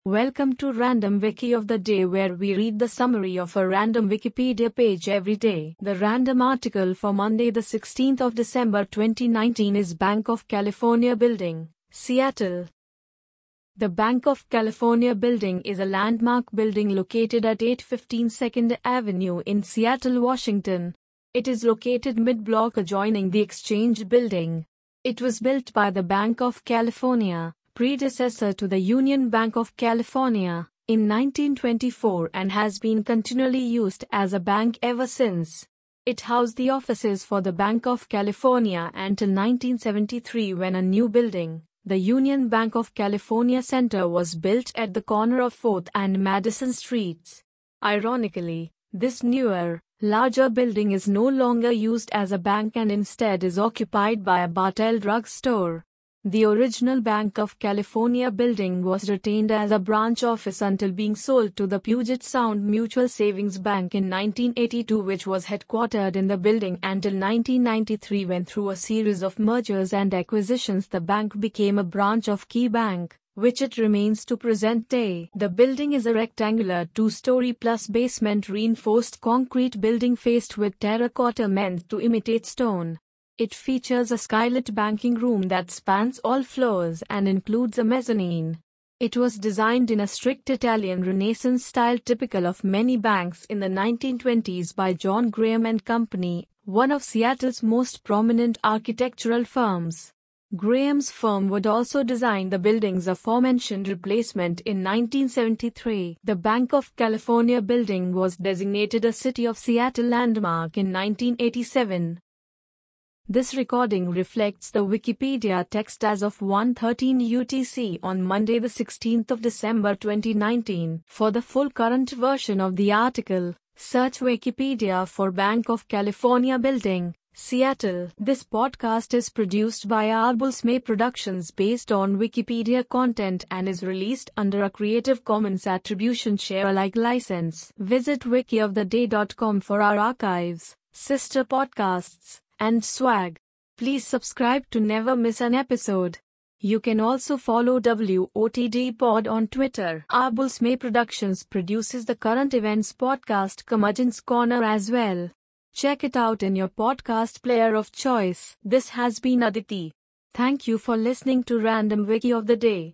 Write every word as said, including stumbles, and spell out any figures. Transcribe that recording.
Welcome to Random Wiki of the Day, where we read the summary of a random Wikipedia page every day. The random article for Monday the sixteenth of December twenty nineteen is Banc of California Building, Seattle. The Banc of California Building is a landmark building located at eight fifteen second Avenue in Seattle, Washington. It is located mid-block adjoining the Exchange Building. It was built by the Banc of California, predecessor to the Union Bank of California, in nineteen twenty-four and has been continually used as a bank ever since. It housed the offices for the Banc of California until nineteen seventy-three, when a new building, the Union Bank of California Center, was built at the corner of fourth and Madison Streets. Ironically, this newer, larger building is no longer used as a bank and instead is occupied by a Bartell drug store. The original Banc of California building was retained as a branch office until being sold to the Puget Sound Mutual Savings Bank in nineteen eighty-two, which was headquartered in the building until nineteen ninety-three, when through a series of mergers and acquisitions the bank became a branch of Key Bank, which it remains to present day. The building is a rectangular two-story plus basement reinforced concrete building faced with terracotta meant to imitate stone. It features a skylit banking room that spans all floors and includes a mezzanine. It was designed in a strict Italian Renaissance style typical of many banks in the nineteen twenties by John Graham and Company, one of Seattle's most prominent architectural firms. Graham's firm would also design the building's aforementioned replacement in nineteen seventy-three. The Banc of California building was designated a City of Seattle landmark in nineteen eighty-seven. This recording reflects the Wikipedia text as of one thirteen U T C on Monday the sixteenth of December twenty nineteen. For the full current version of the article, search Wikipedia for Banc of California Building, Seattle. This podcast is produced by Arbulsme Productions based on Wikipedia content and is released under a Creative Commons Attribution Share Alike license. Visit wiki of the day dot com for our archives, sister podcasts, and swag. Please subscribe to never miss an episode. You can also follow W O T D Pod on Twitter. Arbulsme Productions produces the current events podcast Curmudgeon's Corner as well. Check it out in your podcast player of choice. This has been Aditi. Thank you for listening to Random Wiki of the Day.